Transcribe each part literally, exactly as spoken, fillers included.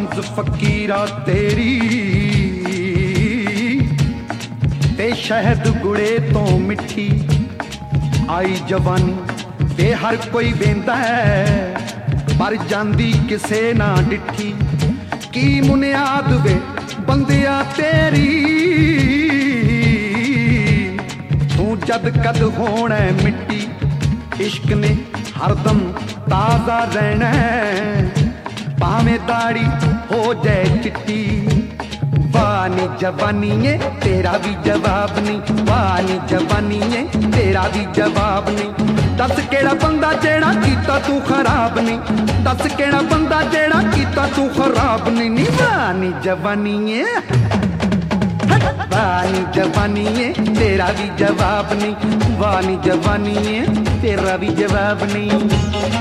मंज फकीरा तेरी ते शहद गुड़े तो मिठी आई जवानी ते हर कोई वेंदा है पर जांदी किसे ना डिठी की मुनियाद वे बंदिया तेरी तू जद कद होना मिट्टी इश्क ने हरदम ताजा रहना भावे दाड़ी हो जाए चिट्टी वानी जवानी है तेरा भी जवाब नहीं वानी जवानी है तेरा भी जवाब नहीं दस केड़ा बंदा जेड़ा कीता तू खराब नहीं दस केड़ा बंदा जेड़ा कीता तू खराब नहीं नी वानी जवानी है वानी जवानी है तेरा भी जवाब नहीं वानी जवानी है तेरा भी जवाब नहीं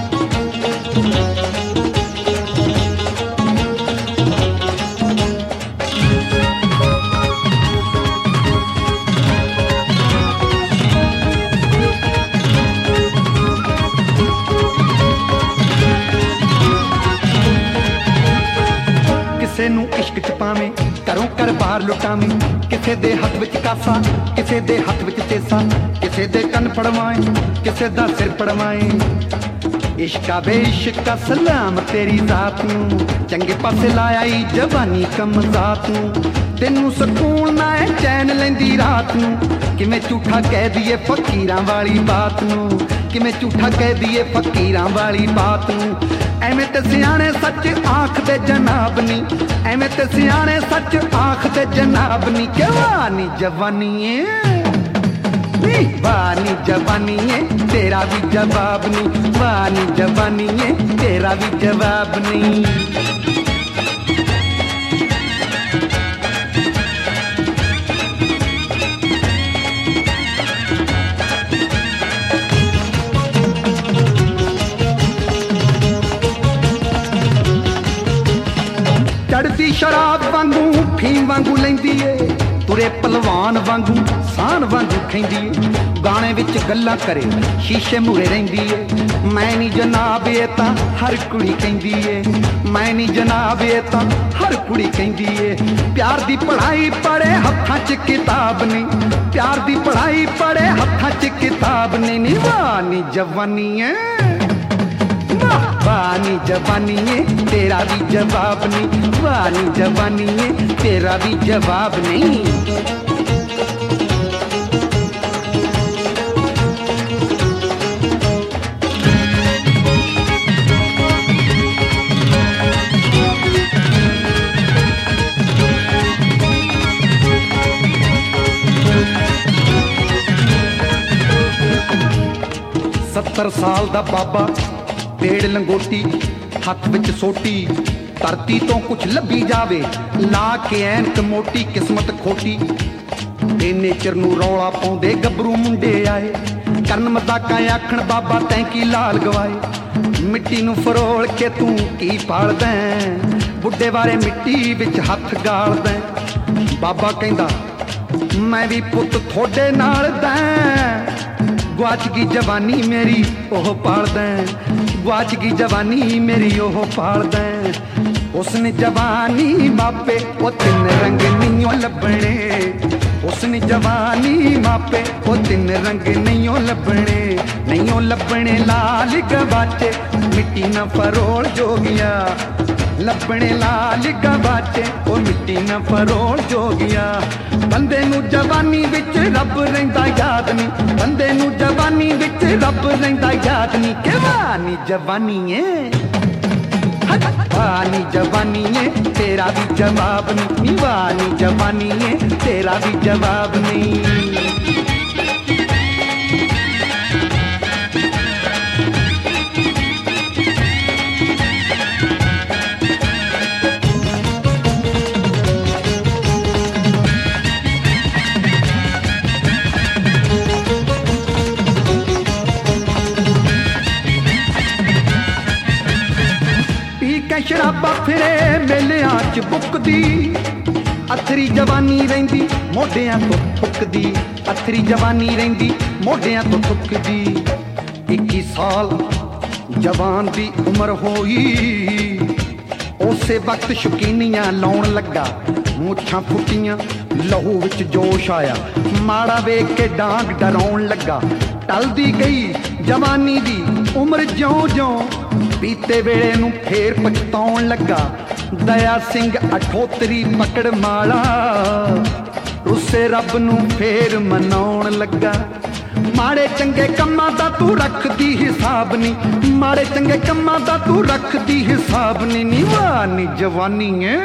किसे नू इश्क च पावें घरों घर बाहर लुटावें किसे दे हथ विच कासा किसे दे हथ विच तेसा किसे दे कन पड़वाएं किसे दा सिर पड़वाएं इश्का बेइश्का सलाम तेरी जात नू चंगे पासे लाया ई जवानी कम जात नू तेनू सकून ना है चैन लैंदी रात नू किवें झूठा कह दिए फकीरां वाली बात नू किवें झूठा कह दिए फकीरां वाली बात नू एवें ते सियाणे सच आख दे जनाब नी एवें ते सियाणे सच आख दे जनाब नी के वानी जवानी है वानी जवानी है तेरा भी जवाब नहीं वानी जवानी है तेरा भी जवाब नहीं चढ़ती शराब वांगू फीम वांगू लैंदी है तुरे पलवान वांगू सान वांगू खैंदी है गाने विच गल्लां करे शीशे मूरे रहिंदी है मैं नी जनाब ये तां हर कुड़ी कहंदी है मैं नी जनाब ये तां हर कुड़ी कहंदी है प्यार दी पढ़ाई पढ़े हत्थां च किताब नहीं प्यार दी पढ़ाई पढ़े हत्थां च किताब नहीं नी वानी जवानी है वानी जवानी है तेरा भी जवाब नहीं वानी जवानी है तेरा भी जवाब नहीं सत्तर साल दा बाबा पेड़ लंगोटी हथ विच सोटी धरती तो कुछ लभी जावे ला के ऐनक मोटी किस्मत खोटी ते नेचर नू रौला पाउंदे गबरू मुंडे आए करन मजाका आखण बाबा तैं की लाल गवाए मिट्टी नू फरोल के तू की पालदा बुढ़े बारे मिट्टी विच हथ गालदा बाबा कहंदा मैं भी पुत थोड़े नाल दा गुआच गई जवानी मेरी ओह पालदा गुआच गई जवानी मेरी ओह पालदा उसने जवानी मापे वो तिन रंग नहीं लभने उसने जवानी मापे वो तिन रंग नहीं लभने नहीं लभने लाल गवाचे मिट्टी न फरोल जोगिया लभने लाल गवाचे वो मिट्टी न फरोल जोगिया बंदे नू जवानी विच रब रहिंदा याद नहीं बंदे नू जवानी विच रब रहिंदा याद नहीं के वानी जवानी है वानी जवानी है तेरा भी जवाब नहीं वानी जवानी है तेरा भी जवाब नहीं शराबा फिरे मेलियां च बुकदी अथरी जवानी रहिंदी मोढियां तो थुकदी अथरी जवानी रहिंदी मोढियां तो थुकदी इक्की साल जवान दी उम्र होई ਉਸੇ ਵਕਤ ਸ਼ੁਕੀਨੀਆਂ ਲਾਉਣ ਲੱਗਾ, ਮੁੱਛਾਂ ਫੁੱਟੀਆਂ ਲਹੂ ਵਿੱਚ ਜੋਸ਼ ਆਇਆ, ਮਾੜਾ ਵੇਖ ਕੇ ਡਾਂਗ ਡਰਾਉਣ ਲੱਗਾ। ਟਲਦੀ ਗਈ ਜਵਾਨੀ ਦੀ ਉਮਰ ਜਿਉਂ ਜਿਉਂ, ਬੀਤੇ ਵੇਲੇ ਨੂੰ ਫੇਰ ਪਛਤਾਉਣ ਲੱਗਾ। ਦਇਆ ਸਿੰਘ ਅਠੋਤਰੀ ਪਕੜ ਮਾਲਾ, ਰੁੱਸੇ ਰੱਬ ਨੂੰ ਫੇਰ ਮਨਾਉਣ ਲੱਗਾ। ਮਾੜੇ ਚੰਗੇ ਕੰਮਾਂ ਦਾ ਤੂੰ ਰੱਖਦੀ ਹਿਸਾਬ ਨੀ, ਮਾੜੇ ਚੰਗੇ ਕੰਮਾਂ ਦਾ ਤੂੰ ਰੱਖਦੀ ਹਿਸਾਬ ਨੀ। ਨੀ ਵਾਹ ਨੀ ਜਵਾਨੀ ਏ,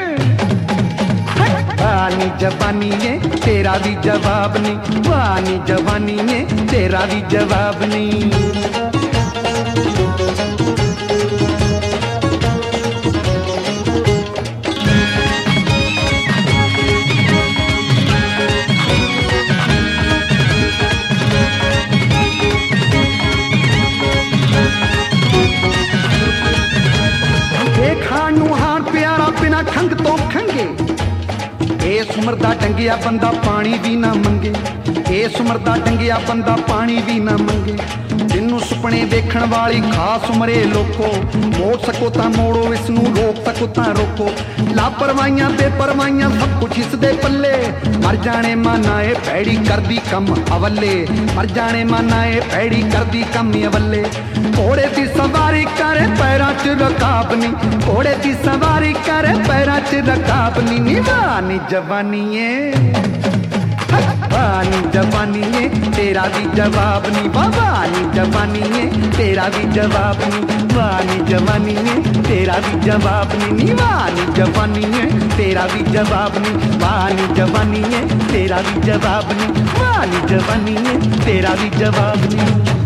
ਵਾਹ ਨੀ ਜਵਾਨੀ ਏ, ਤੇਰਾ ਵੀ ਜਵਾਬ ਨੀ। ਵਾਹ ਨੀ ਜਵਾਨੀ ਏ, ਤੇਰਾ ਵੀ ਜਵਾਬ ਨੀ। ਖਾਣ ਨੂੰ ਹਾਰ ਪਿਆਰਾ ਬਿਨਾ ਖੰਘ ਤੋਂ ਖੰਗੇ, ਇਸ ਉਮਰ ਦਾ ਡੰਗਿਆ ਬੰਦਾ ਪਾਣੀ ਵੀ ਨਾ ਮੰਗੇ। ਇਸ ਉਮਰ ਦਾ ਡੰਗਿਆ ਬੰਦਾ ਪਾਣੀ ਵੀ ਨਾ ਮੰਗੇ। ਜਿਹਨੂੰ ਸੁਪਨੇ ਵੇਖਣ ਵਾਲੀ ਖਾਸ ਉਮਰੇ ਲੋਕੋ, ਮੋੜ ਸਕੋ ਤਾਂ ਮੋੜੋ, ਇਸ ਨੂੰ ਰੋਕ ਸਕੋ ਤਾਂ ਰੋਕੋ। ਲਾਪਰਵਾਹੀਆਂ ਤੇ ਪਰਵਾਹੀਆਂ ਸਭ ਕੁਛ ਇਸ ਦੇ ਪੱਲੇ, ਮਰ ਜਾਣੇ ਮਾਨਾ ਏ ਭੈੜੀ ਕਰਦੀ ਕੰਮ ਅਵੱਲੇ। ਮਰ ਜਾਣੇ ਮਾਨਾ ਏ ਭੈੜੀ ਕਰਦੀ ਕੰਮ ਅਵੱਲੇ। ਘੋੜੇ ਦੀ ਸਵਾਰੀ ਕਰੇ ਪੈਰਾਂ 'ਚ ਰਕਾਬ ਨੀ, ਘੋੜੇ ਦੀ ਸਵਾਰੀ ਕਰੇ ਪੈਰਾਂ 'ਚ ਰਕਾਬ ਨੀ। ਨੀ ਵਾਹ ਨੀ ਜਵਾਨੀ ਏ, ਵਾਹ ਨੀ ਜਵਾਨੀ ਏ, ਤੇਰਾ ਵੀ ਜਵਾਬ ਨੀ। ਵਾਹ ਨੀ ਜਵਾਨੀ ਏ, ਤੇਰਾ ਵੀ ਜਵਾਬ ਨੀ। ਵਾਹ ਨੀ ਜਵਾਨੀ ਏ, ਤੇਰਾ ਵੀ ਜਵਾਬ ਨੀ। ਨੀ ਵਾਹ ਨੀ ਜਵਾਨੀ ਏ, ਤੇਰਾ ਵੀ ਜਵਾਬ ਨੀ। ਵਾਹ ਨੀ ਜਵਾਨੀ ਏ, ਤੇਰਾ ਵੀ ਜਵਾਬ ਨੀ। ਵਾਹ ਨੀ ਜਵਾਨੀ ਏ, ਤੇਰਾ ਵੀ ਜਵਾਬ ਨੀ।